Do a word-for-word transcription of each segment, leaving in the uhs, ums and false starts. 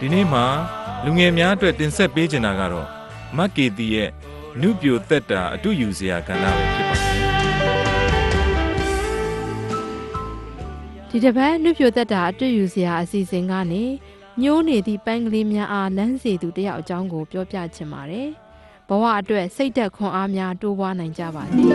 ဒီနေ့မှာလူငယ်များအတွက်တင်ဆက်ပေးချင်တာကတော့မက်ကေတီရဲ့နုပြိုသက်တာအတူယူစရာကဏ္ဍပဲဖြစ်ပါတယ်ဒီတစ်ပတ်နုပြိုသက်တာအတူယူစရာအစီအစဉ်ကနေညိုးနေသည့်ပန်းကလေးများအားလမ်းစီသူတယောက်အကြောင်းကိုပြောပြချင်ပါတယ်ဘဝအတွက်စိတ်သက်ခွန်အားများတိုးပွားနိုင်ကြပါစေ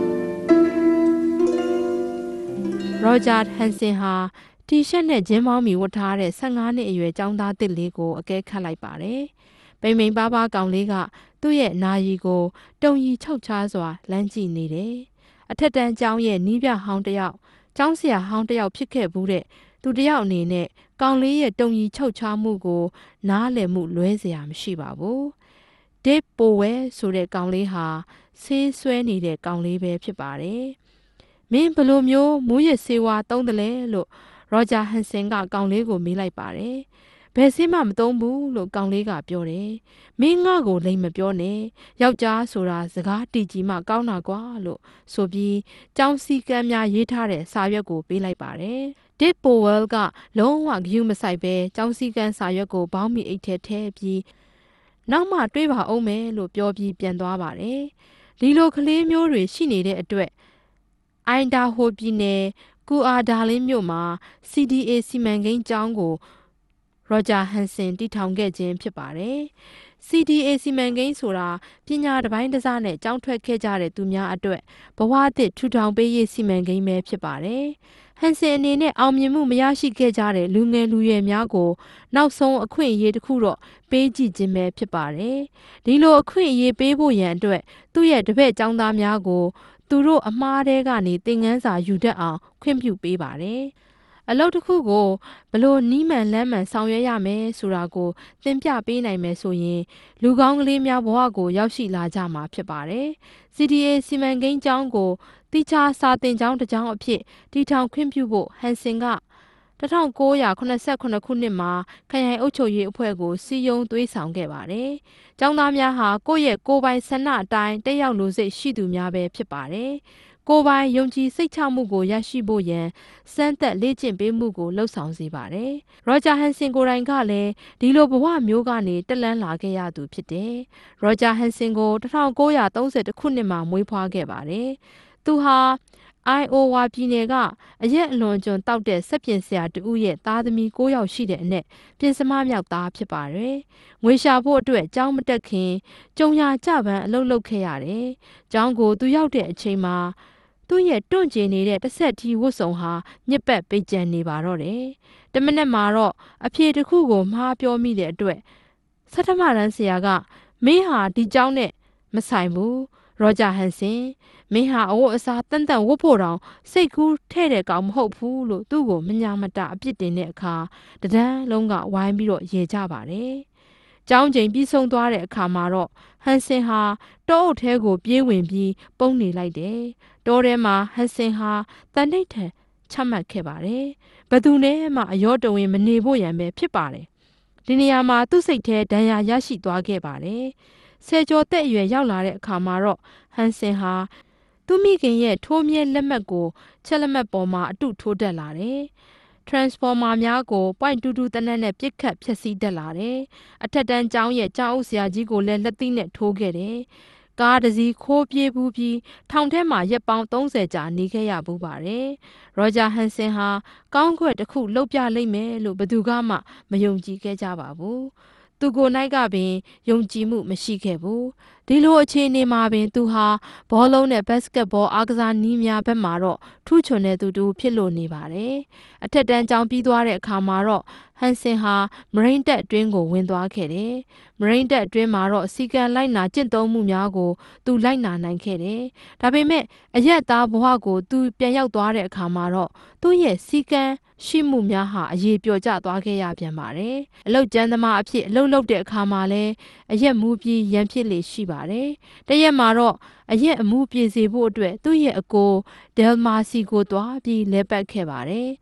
ရောဂျာဟန်ဆင်ဟာတီရှပ်နဲ့ဂျင်းမောင်းမီဝတ်ထားတဲ့ဆယ့်ငါးနှစ်အရွယ်ကျောင်းသားတစ်လေးကိုအကဲခတ်လိုက်ပါတယ်။ပိန်ပိန်ပါးပါးကောင်လေးကသူ့ရဲ့နာရီကိုတုံရီခြောက်ခြားစွာလမ်းကြည့်နေတယ်။အထက်တန်းကျောင်းရဲ့နီးပြဟောင်းတစ်ယောက်ကျောင်းဆရာဟောင်းတစ်ယောက်ဖြစ်ခဲ့ဘူးတဲ့သူတစ်ယောက်အနေနဲ့ကောင်လေးရဲ့တုံရီခြောက်ခြားမှုကိုနားလည်မှုလွဲစရာမရှိပါဘူး။ဒေးပိုဝဲဆိုတဲ့ကောင်လေးဟာဆေးဆွဲနေတဲ့ကောင်လေးပဲဖြစ်ပါတယ်။မင်းဘလို့မျိုးမူးယစ်ဆေးဝါးသုံးတယ်လဲလို့ရောဂျာဟန်ဆင်ကကောင်လေးကိုမေးလိုက်ပါတယ်။ဘယ်ဆေးမှမသုံးဘူးလို့ကောင်လေးကပြောတယ်။မင်းငါ့ကိုလိမ်မပြောနဲ့။ယောက်ျားဆိုတာစကားတီကြီးမှကောင်းတာကွာလို့ဆိုပြီးကျောင်းစည်းကမ်းများရေးထားတဲ့စာရွက်ကိုပေးလိုက်ပါတယ်။ဒစ်ပိုဝဲလ်ကလုံးဝဂရုမစိုက်ပဲကျောင်းစည်းကမ်းစာရွက်ကိုဘောင်းမီအိတ်ထဲထည့်ပြီးနောက်မှတွေးပါအောင်မယ်လို့ပြောပြီးပြန်သွားပါတယ်။ဒီလိုကလေးမျိုးတွေရှိနေတဲ့အတွက်အိုင်ဒါဟိုပြည်နယ်ကူအာဒါလင်းမြို့မှာ စီ ဒီ အေ စီမံကိန်းကျောင်းကိုရောဂျာဟန်ဆင်တည်ထောင်ခဲ့ခြင်းဖြစ်ပါတယ်။ စီ ဒီ အေ စီမံကိန်းဆိုတာပညာတစ်ပိုင်းတစ်စနဲ့ကျောင်းထွက်ခဲ့ကြတဲ့သူများအတွက်ဘဝအသစ်ထူထောင်ပေးရေးစီမံကိန်းပဲဖြစ်ပါတယ်။ဟန်ဆင်အနေနဲ့အောင်မြင်မှုမရရှိခဲ့ကြတဲ့လူငယ်လူရွယ်များကိုနောက်ဆုံးအခွင့်အရေးတစ်ခုတော့ပေးကြည့်ခြင်းပဲဖြစ်ပါတယ်။ဒီလိုအခွင့်အရေးပေးဖို့ရန်အတွက်သူ့ရဲ့တပည့်ကျောင်းသားများကိုသူတို့အမှားတဲကနေသင်ခန်းစာယူတတ်အောင်ခွင့်ပြုပေးပါတယ်။အလုပ်တစ်ခုကိုဘလို့နီးမှန်လမ်းမှန်ဆောင်ရွက်ရမယ်ဆိုတာကိုသင်ပြပေးနိုင်မယ်ဆိုရင်လူကောင်းကလေးများဘဝကိုရောက်ရှိလာကြမှာဖြစ်ပါတယ်။ စီ ဒီ အေ စီမံကိန်းကျောင်းကိုတိကျစာသင်ကျောင်းတစ်ကျောင်းအဖြစ်တည်ထောင်ခွင့်ပြုဖို့ဟန်ဆင်က၁၉၇၇ခုနှစ်မှာခရိုင်အုပ်ချုပ်ရေးအဖွဲ့ကိုစီယုံသွေးဆောင်ခဲ့ပါတယ်။ကျောင်းသားများဟာကိုယ့်ရဲ့ကိုယ်ပိုင်ဆန္ဒအတိုင်းတက်ရောက်လိုစိတ်ရှိသူများပဲဖြစ်ပါတယ်။ကိုယ်ပိုင်ယုံကြည်စိတ်ချမှုကိုရရှိဖို့ရန်စမ်းသပ်လေ့ကျင့်ပေးမှုကိုလှုပ်ဆောင်စေပါတယ်။ရောဂျာဟန်ဆင်ကိုယ်တိုင်ကလည်းဒီလိုဘဝမျိုးကနေတက်လန်းလာခဲ့ရသူဖြစ်တယ်။ရောဂျာဟန်ဆင်ကို၁၉၃၁ခုနှစ်မှာမွေးဖွားခဲ့ပါတယ်။သူဟာအိုင်အိုဝါပြည်နယ်ကအရက်အလွန်ကျွံတောက်တဲ့စက်ပြင်ဆရာတူဦးရဲ့သားသမီး၉ယောက်ရှိတဲ့အနက်ပြင်စမမြောက်သားဖြစ်ပါတယ်။ငွေရှာဖို့အတွက်ကျောင်းမတက်ခင်ကြုံရကြပန်းအလုပ်လုပ်ခဲ့ရတယ်။ကျောင်းကိုသူရောက်တဲ့အချိန်မှာသူ့ရဲ့တွန့်ကျင်နေတဲ့တစ်ဆက်တီဝတ်စုံဟာညစ်ပတ်ပိတ်ကျန်နေပါတော့တယ်။တမနက်မှာတော့အဖြေတစ်ခုကိုမှားပြောမိတဲ့အတွက်ဆဋ္ဌမတန်းဆရာကမင်းဟာဒီကျောင်းနဲ့မဆိုင်ဘူးရောဂျာဟန်ဆင်မင်းဟာအဝတ်အစားတန်တန်ဝတ်ဖို့တောင်စိတ်ကူးထဲ့တဲ့ကောင်မဟုတ်ဘူးလို့သူ့ကိုမညာမတအပြစ်တင်တဲ့အခါတဒန်းလုံးကဝိုင်းပြီးတော့ရေကြပါတယ်။ကျောင်းချိန်ပြီးဆုံးသွားတဲ့အခါမှာတော့ဟန်ဆင်ဟာတောအုပ်ထဲကိုပြေးဝင်ပြီးပုန်းနေလိုက်တယ်။တောထဲမှာဟန်ဆင်ဟာတန်တိတ်ထန်ချမှတ်ခဲ့ပါတယ်။ဘသူနဲ့မှအယောတဝင်မနေဖို့ရန်ပဲဖြစ်ပါတယ်။ဒီနေရာမှာသူ့စိတ်ထဲဒဏ်ရာရရှိသွားခဲ့ပါတယ်။ဆယ်ကျော်သက်အရွယ်ရောက်လာတဲ့အခါမှာတော့ဟန်ဆင်ဟာသူမိခင်ရဲ့ထိုးမြဲလက်မှတ်ကိုချက်လက်မှတ်ပေါ်မှာအတုထိုးတက်လာတယ်။ transformer များကိုပွိုင့်တူးတူးတနက်နဲ့ပြစ်ခတ်ဖျက်ဆီးတက်လာတယ်။အထက်တန်းကျောင်းရဲ့ကျောင်းအုပ်ဆရာကြီးကိုလည်းလက်သီးနဲ့ထိုးခဲ့တယ်။ကားတစ်စီးခိုးပြေးဘူးပြီးထောင်ထဲမှာရက်ပေါင်းသုံးဆယ်ကြာနေခဲ့ရဘူးပါတယ်။ရောဂျာဟန်ဆင်ဟာကောင်းခွက်တစ်ခုလှုပ်ပြလိုက်မယ်လို့ဘယ်သူကမှမယုံကြည်ခဲ့ကြပါဘူး။သူကိုယ်၌ကပင်ယုံကြည်မှုမရှိခဲ့ဘူးဒီလိုအခြေအနေမှာပင်သူဟာဘောလုံးနဲ့ဘတ်စကတ်ဘောအားကစားနည်းများဘက်မှာတော့ထူးချွန်တဲ့သူတူဖြစ်လို့နေပါတယ်အထက်တန်းကျောင်းပြီးသွားတဲ့အခါမှာတော့ဟန်ဆင်ဟာမရိန်းတက်အတွင်းကိုဝင်သွားခဲ့တယ်မရိန်းတက်အတွင်းမှာတော့စီကံလိုက်နာကျင့်သုံးမှုများကိုသူလိုက်နာနိုင်ခဲ့တယ်ဒါပေမဲ့အရက်သားဘဝကိုသူပြန်ရောက်သွားတဲ့အခါမှာတော့သူ့ရဲ့စီကံရှိမှုများဟာအရေးပြောကျသွားခဲ့ရပြန်ပါတယ်အလုတ်ကျန်းသမားအဖြစ်အလုတ်လုပ်တဲ့အခါမှာလည်းအရက်မူပြီးရန်ဖြစ်လေရှိပါတယ်တရက်မှာတော့အရက်အမှုပြေစေဖို့အတွက်သူ့ရဲ့အကိုဒဲလ်မာစီကိုတွားပြီးလဲပတ်ခဲ့ပါတယ်မ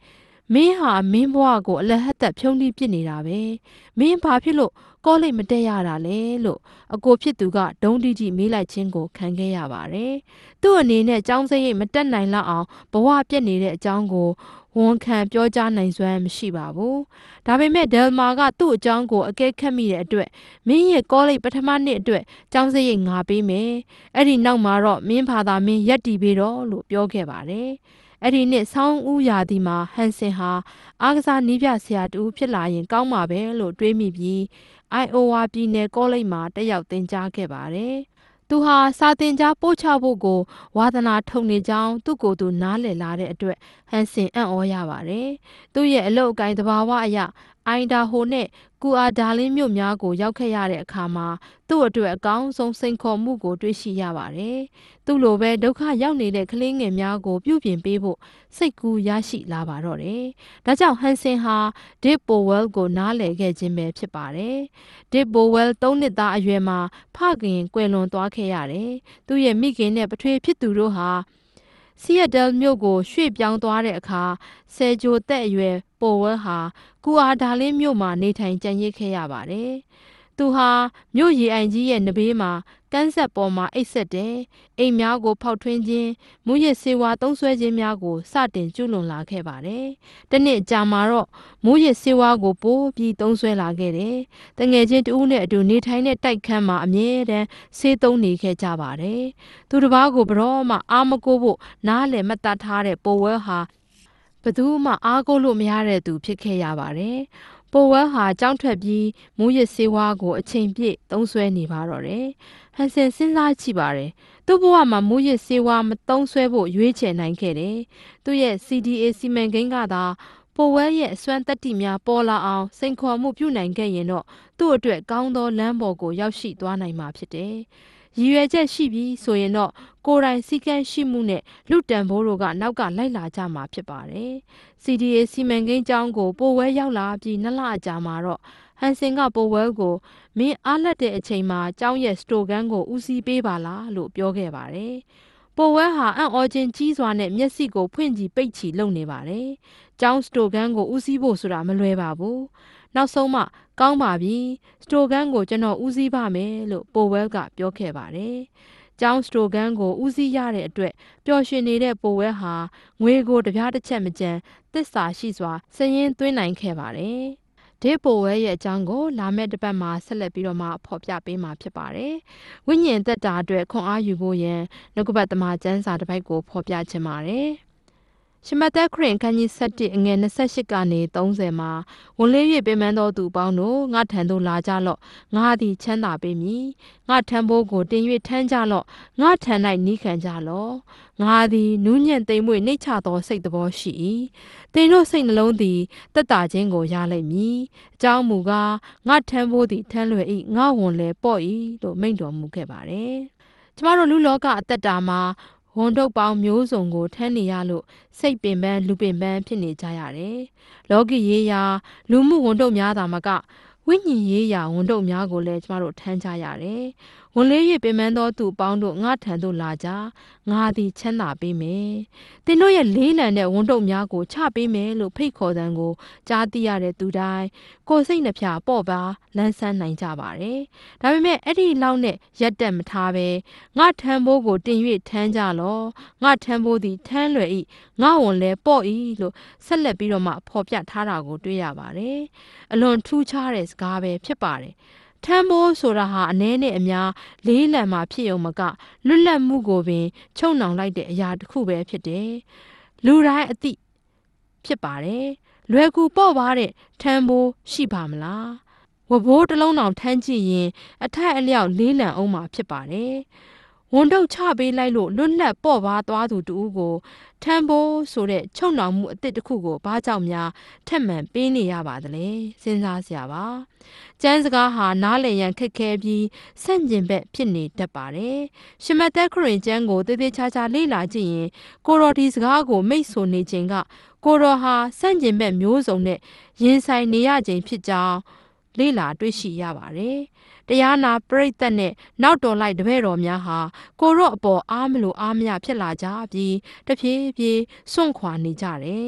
မင်းဟာမင်းဘဝကိုအလဟတ်သက်ဖြုံးတိပြစ်နေတာပဲမင်းဘာဖြစ်လို့ကောလိပ်မတက်ရတာလဲလို့အကိုဖြစ်သူကဒုံတိတိမေးလိုက်ခြင်းကိုခံခဲ့ရပါတယ်သူ့အနေနဲ့ចောင်းစရိတ်မတက်နိုင်လောက်အောင်ဘဝပြက်နေတဲ့အကြောင်းကိုဝန်ခံပြောကြားနိုင်စွမ်းမရှိပါဘူးဒါပေမဲ့ဒယ်မာကသူ့အကြောင်းကိုအကဲခတ်မိတဲ့အတွက်မင်းရဲ့ကောလိပ်ပထမနှစ်အတွက်ចောင်းစရိတ်ငါပေးမယ်အဲ့ဒီနောက်မှာတော့မင်းဖာသာမင်းရက်တီပေးတော့လို့ပြောခဲ့ပါတယ်အဲ့ဒီနှစ်ဆောင်းဦးရာသီမှာဟန်ဆင်ဟာအားကစားနည်းပြဆရာတူဖြစ်လာရင်ကောင်းမှာပဲလို့တွေးမိပြီးအိုင်အိုဝါပြည်နယ်ကောလိပ်မှာတက်ရောက်သင်ကြားခဲ့ပါတယ်။သူဟာစာသင်ကြားပို့ချဖို့ကိုဝါသနာထုံနေကြောင်းသူ့ကိုယ်သူနားလည်လာတဲ့အတွက်ဟန်ဆင်အံ့ဩရပါတယ်။သူ့ရဲ့အလုပ်အကိုင်သဘာဝအရအိုင်ဒါဟိုနဲ့ကူအာဒါလင်းမြို့များကိုရောက်ခဲ့ရတဲ့အခါမှာသူ့အတွက်အကောင်းဆုံးစိန်ခေါ်မှုကိုတွေ့ရှိရပါတယ်။သူ့လိုပဲဒုက္ခရောက်နေတဲ့ကလေးငယ်များကိုပြုပြင်ပေးဖို့စိတ်ကူးရရှိလာပါတော့တယ်။ဒါကြောင့်ဟန်ဆင်ဟာဒစ်ပိုဝဲလ်ကိုနားလည်ခဲ့ခြင်းပဲဖြစ်ပါတယ်။ဒစ်ပိုဝဲလ်သုံးနှစ်သားအရွယ်မှာဖခင်ကွယ်လွန်သွားခဲ့ရတယ်။သူ့ရဲ့မိခင်နဲ့ပထွေဖြစ်သူတို့ဟာဆီယက်တယ်မြို့ကိုရွှေ့ပြောင်းသွားတဲ့အခါဆယ်ဂျိုသက်အရွယ်ပိုဝဲဟာကူအာဒါလင်းမြို့မှာနေထိုင်ကြံရစ်ခဲ့ရပါတယ်။သူဟာမြို့ရီအိုင်ကြီးရဲ့နဘေးမှာကန်းဆက်ပေါ်မှာအိတ်ဆက်တယ်။အိမ်များကိုဖောက်ထွင်းခြင်းမူရစ်ဆေးဝါးသုံးစွဲခြင်းများကိုစတင်ကျူးလွန်လာခဲ့ပါတယ်။တနေ့ကြာမှာတော့မူရစ်ဆေးဝါးကိုပိုးပြီးသုံးစွဲလာခဲ့တယ်။တငယ်ချင်းတဦးနဲ့အတူနေထိုင်တဲ့တိုက်ခန်းမှာအမြဲတမ်းဆေးသုံးနေခဲ့ကြပါတယ်။သူတစ်ပါးကိုဘရောမှအာမကိုဖို့နားလည်မှတ်သားထားတဲ့ပိုဝဲဟာဘသူမှအားကိုးလို့မရတဲ့သူဖြစ်ခဲ့ရပါတယ်။ပိုဝဲဟာကြောင်းထွက်ပြီးမူရစ်ဆေးဝါးကိုအချိန်ပြည့်သုံးစွဲနေပါတော့တယ်။ဟန်ဆင်စဉ်းစားကြည့်ပါတယ်။သူ့ဘဝမှာမူရစ်ဆေးဝါးမသုံးစွဲဖို့ရွေးချယ်နိုင်ခဲ့တယ်။သူ့ရဲ့ စီ ဒီ အေ စီမံကိန်းကသာပိုဝဲရဲ့အစွမ်းတတ္တိများပေါ်လာအောင်စိန်ခေါ်မှုပြုနိုင်ခဲ့ရင်တော့သူ့အတွက်ကောင်းသောလမ်းပေါ်ကိုရောက်ရှိသွားနိုင်မှာဖြစ်တယ်။ရည်ရွယ်ချက်ရှိပြီးဆိုရင်တော့ကိုယ်တိုင်စည်းကမ်းရှိမှုနဲ့လူတန်ဖိုးတို့ကနောက်ကလိုက်လာကြမှာဖြစ်ပါတယ်။ စီ ဒီ အေ စီမံကိန်းကျောင်းကိုပိုဝဲရောက်လာပြီးနှစ်လအကြာမှာတော့ဟန်ဆင်ကပိုဝဲကိုမင်းအားလက်တဲ့အချိန်မှာကျောင်းရဲ့စတိုဂန်းကိုဦးစီးပေးပါလားလို့ပြောခဲ့ပါတယ်။ပိုဝဲဟာအံ့ဩခြင်းကြီးစွာနဲ့မျက်စိကိုဖွင့်ကြည့်ပိတ်ချီလုပ်နေပါတယ်။ကျောင်းစတိုဂန်းကိုဦးစီးဖို့ဆိုတာမလွယ်ပါဘူး။နောက်ဆုံးမှကောင်းပါပြီစတိုဂန်းကိုကျွန်တော်ဦးစီးပါမယ်လို့ပိုဝဲကပြောခဲ့ပါတယ်။ကျောင်းစတိုဂန်းကိုဦးစီးရတဲ့အတွက်ပျော်ရွှင်နေတဲ့ပိုဝဲဟာငွေကိုတပြားတစ်ချက်မကျန်သစ္စာရှိစွာစည်ရင်းသွင်းနိုင်ခဲ့ပါတယ်။ဒေပိုဝဲရဲ့အကြောင်းကိုလာမယ့်တစ်ပတ်မှာဆက်လက်ပြီးတော့မှဖော်ပြပေးမှာဖြစ်ပါတယ်။ဝိညာဉ်သက်တာအတွက်ခွန်အားယူဖို့ရန်နှုတ်ကပတ်သမာကျမ်းစာတစ်ပိုက်ကိုဖော်ပြချင်ပါတယ်။ရှမသက်ခရင်ခန်းကြီး၁၁အငယ်၂၈ကနေ၃၀မှာဝန်လေး၍ပင်ပန်းသောသူပေါင်းတို့ငါထံသို့လာကြလော့ငါသည်ချမ်းသာပေးမည်ငါထံဘိုးကိုတင်၍ထမ်းကြလော့ငါထံ၌နီးခံကြလော့ငါသည်နူးညံ့သိမ်မွေ့နှိမ့်ချသောစိတ်တော်ရှိ၏သင်တို့စိတ်နှလုံးသည်တက်တာခြင်းကိုရလိမ့်မည်အကြောင်းမူကားငါထံဘိုးသည်ထမ်းလွယ်၏ငါဝန်လည်းပေါ့၏လို့မိန့်တော်မူခဲ့ပါတယ်ကျမတို့လူလောကအသက်တာမှာဝန်ထုတ်ပေါင်းမျိုးစုံကိုထမ်းနေရလို့စိတ်ပင်ပန်းလူပင်ပန်းဖြစ်နေကြရတယ်။လောကီရေးရာလူမှုဝန်ထုတ်များသာမကဝိညာဉ်ရေးရာဝန်ထုတ်များကိုလည်းကျမတို့ထမ်းကြရတယ်။ဝန်လေး၍ပင်ပန်းသောသူအပေါင်းတို့ငါထံသို့လာကြငါသည်ချမ်းသာပေးမယ်။သင်တို့ရဲ့လေးလံတဲ့ဝန်ထုတ်များကိုချပေးမယ်လို့ဖိတ်ခေါ်တဲ့ကိုကြားသိရတဲ့သူတိုင်းကိုယ်စိတ်နှဖျားပေါ့ပါလန်းဆန်းနိုင်ကြပါတယ်။ဒါပေမဲ့အဲ့ဒီလောက်နဲ့ရက်တက်မထားပဲငါထံဘိုးကိုတင်၍ထမ်းကြလော့ငါထံဘိုးသည်ထမ်းလွယ်၏ငါဝန်လည်းပေါ့၏လို့ဆက်လက်ပြီးတော့မှဖော်ပြထားတာကိုတွေ့ရပါတယ်။အလွန်ထူးခြားတဲ့စကားပဲဖြစ်ပါတယ်။ထမ်းဘိုးဆိုတာဟာအနည်းနဲ့အများလေးလံမှာဖြစ်ုံမကလွတ်လပ်မှုကိုပင်ချုပ်နှောင်လိုက်တဲ့အရာတစ်ခုပဲဖြစ်တယ်။လူတိုင်းအသိဖြစ်ပါတယ်။လွယ်ကူပေါ့ပါတဲ့ထမ်းဘိုးရှိပါမလား။ဝဘိုးတစ်လုံးတောင်ထမ်းကြည့်ရင်အထိုက်အလျောက်လေးလံအောင်မှာဖြစ်ပါတယ်။ဝန်ထုတ်ချပေးလိုက်လို့လွတ်လပ်ပေါ့ပါသွားသူတူကိုထမ်းဘိုးဆိုတဲ့ချုပ်နှောင်မှုအသစ်တစ်ခုကိုဘာကြောင့်များထက်မှန်ပေးနေရပါသလဲစဉ်းစားစရာပါကျမ်းစကားဟာနားလည်ရန်ခက်ခဲပြီးဆန့်ကျင်ဘက်ဖြစ်နေတတ်ပါတယ်ရှမသက်ခရင်ကျမ်းကိုသေသေးချာချာလေ့လာကြည့်ရင်ကိုရော်ဒီစကားကိုမိတ်ဆိုနေခြင်းကကိုရော်ဟာဆန့်ကျင်ဘက်မျိုးစုံနဲ့ရင်ဆိုင်နေရခြင်းဖြစ်ကြောင်းလေ့လာတွေ့ရှိရပါတယ်တရားနာပရိသတ်နဲ့နောက်တော်လိုက်တပည့်တော်များဟာကိုရော့အပေါ်အားမလို့အားမရဖြစ်လာကြပြီးတဖြည်းဖြည်းစွန့်ခွာနေကြတယ်။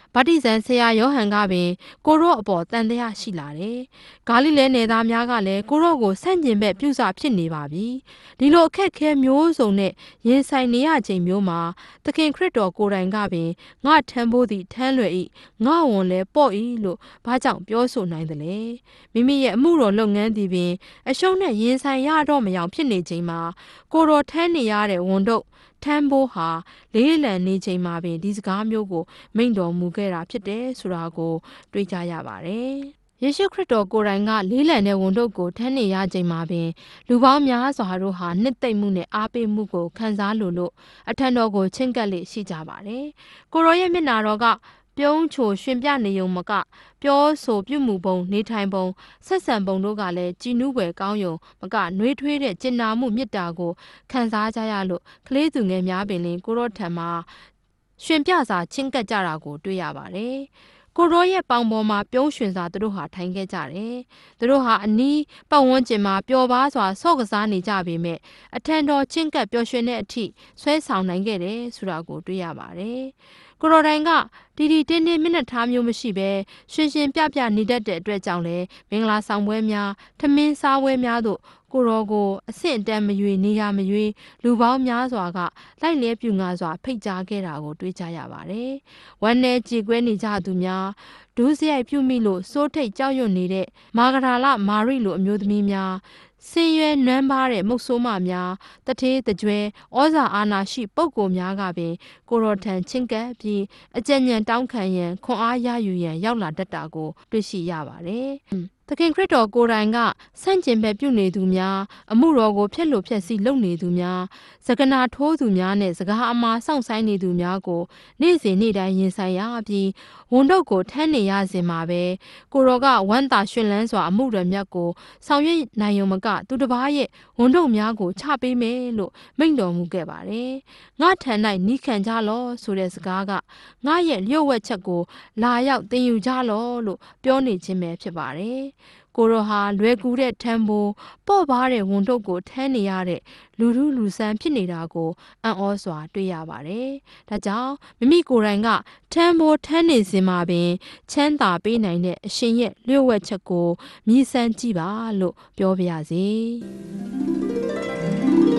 ဗတ္တိဇံဆရာယောဟန်ကပင်ကိုရော့အပေါ်တန်တရားရှိလာတယ်။ဂါလိလဲနယ်သားများကလည်းကိုရော့ကိုဆန့်ကျင်ဘက်ပြုစာဖြစ်နေပါပြီ။ဒီလိုအခက်ခဲမျိုးစုံနဲ့ရင်ဆိုင်နေရချိန်မျိုးမှာသခင်ခရစ်တော်ကိုယ်တိုင်ကပင်ငါထမ်းဖို့သည်ထမ်းလွယ်၏ငါဝန်လဲပေါ့၏လို့ဘာကြောင့်ပြောဆိုနိုင်သလဲ။မိမိရဲ့အမှုတော်လုပ်ငန်းသည်ပင်အရှုံးနဲ့ရင်ဆိုင်ရတော့မယောင်ဖြစ်နေချိန်မှာကိုတော်ထမ်းနေရတဲ့ဝန်တော့ထမ်းဖို့ဟာလေးလံနေချိန်မှာပင်ဒီစကားမျိုးကိုမိန့်တော်မူခဲ့တာဖြစ်တယ်ဆိုတာကိုတွေးကြရပါတယ်။ယေရှုခရစ်တော်ကိုယ်တိုင်ကလေးလံတဲ့ဝန်တို့ကိုထမ်းနေရချိန်မှာပင်လူပေါင်းများစွာတို့ဟာနှစ်သိမ့်မှုနဲ့အားပေးမှုကိုခံစားလို့လို့အထံတော်ကိုချင့်ကပ်လေရှိကြပါတယ်။ကိုရောရဲ့မျက်နာတော်ကပြုံးချိုရှင်ပြနေုံမကပြောဆိုပြုမှုပုံနေထိုင်ပုံဆက်ဆံပုံတို့ကလည်းကြည်နူးွယ်ကောင်းယုံမကနှွေးထွေးတဲ့ကျင်နာမှုမေတ္တာကိုခံစားကြရလို့ကလေးသူငယ်များပင်လင်ကိုရောထံမှာရှင်ပြစာချင်းကပ်ကြတာကိုတွေ့ရပါတယ်။ကိုရောရဲ့ပေါင်ပေါ်မှာပြုံးရွှင်စာသူတို့ဟာထိုင်ခဲ့ကြတယ်။သူတို့ဟာအနီးပတ်ဝန်းကျင်မှာပျော်ပါစွာဆော့ကစားနေကြပေမဲ့အထံတော်ချင်းကပ်ပျော်ရွှင်တဲ့အထိဆွဲဆောင်နိုင်ခဲ့တယ်ဆိုတာကိုတွေ့ရပါတယ်။ကိုရိုတိုင်းကတီတီတင်းတင်းမျက်နှာထားမျိုးမရှိဘဲရှင်ရှင်ပြပြနေတတ်တဲ့အတွက်ကြောင့်လဲမင်္ဂလာဆောင်ပွဲများထမင်းစားပွဲများတို့ကိုရောကိုအဆင့်အတန်းမရွေနေရမရွေလူပေါင်းများစွာကလိုက်လဲပြူငါစွာဖိတ်ကြားခဲ့တာကိုတွေ့ကြရပါတယ်။ဝမ်းနဲ့ကြေကွဲနေကြသူများဒုစရိုက်ပြုမိလို့စိုးထိတ်ကြောက်ရွံ့နေတဲ့မာဂဒါလမာရိလိုအမျိုးသမီးများဆင်းရဲနွမ်းပါးတဲ့မုတ်ဆိုးမများတထေးတကြွယ်ဩဇာအာဏာရှိပုဂ္ဂိုလ်များကပင်ကိုရောထံချင်းကပ်ပြီးအကြံဉာဏ်တောင်းခံရန်ခွန်အားရယူရန်ရောက်လာတတ်တာကိုတွေ့ရှိရပါတယ်။သခင်ခရစ်တော်ကိုယ်တိုင်ကဆန့်ကျင်ဘက်ပြုနေသူများအမှုတော်ကိုဖျက်လို့ဖျက်ဆီးလုပ်နေသူများစကနာထိုးသူများနဲ့စကားအမှားစောင့်ဆိုင်နေသူများကိုနေ့စဉ်နေ့တိုင်းရင်ဆိုင်ရပြီးဝန်တော့ကိုထမ်းနေရစဉ်မှာပဲကိုရောကဝမ်းသာရှင်လန်းစွာအမှုတော်မြတ်ကိုဆောင်ရွက်နိုင်ုံမကသူတစ်ပါးရဲ့ဝန်တော့များကိုချပေးမယ်လို့မိန့်တော်မူခဲ့ပါတယ်။ငါထံ၌နီးခံကြလောဆိုတဲ့စကားကငါရဲ့လျှို့ဝှက်ချက်ကိုလာရောက်သင်ယူကြလောလို့ပြောနေခြင်းပဲဖြစ်ပါတယ်။ကိုရောဟာလွယ်ကူတဲ့ထမ်းဖို့ပေါ့ပါတဲ့ဝန်ထုတ်ကိုထမ်းနေရတဲ့လူလူလူဆန်းဖြစ်နေတာကိုအံ့ဩစွာတွေ့ရပါတယ်။ဒါကြောင့်မိမိကိုယ်တိုင်ကထမ်းဖို့ထမ်းနေစဉ်မှာပင်ချမ်းသာပေးနိုင်တဲ့အရှင်ရဲ့လျှို့ဝှက်ချက်ကိုမြည်ဆန်းကြည့်ပါလို့ပြောပါရစေ။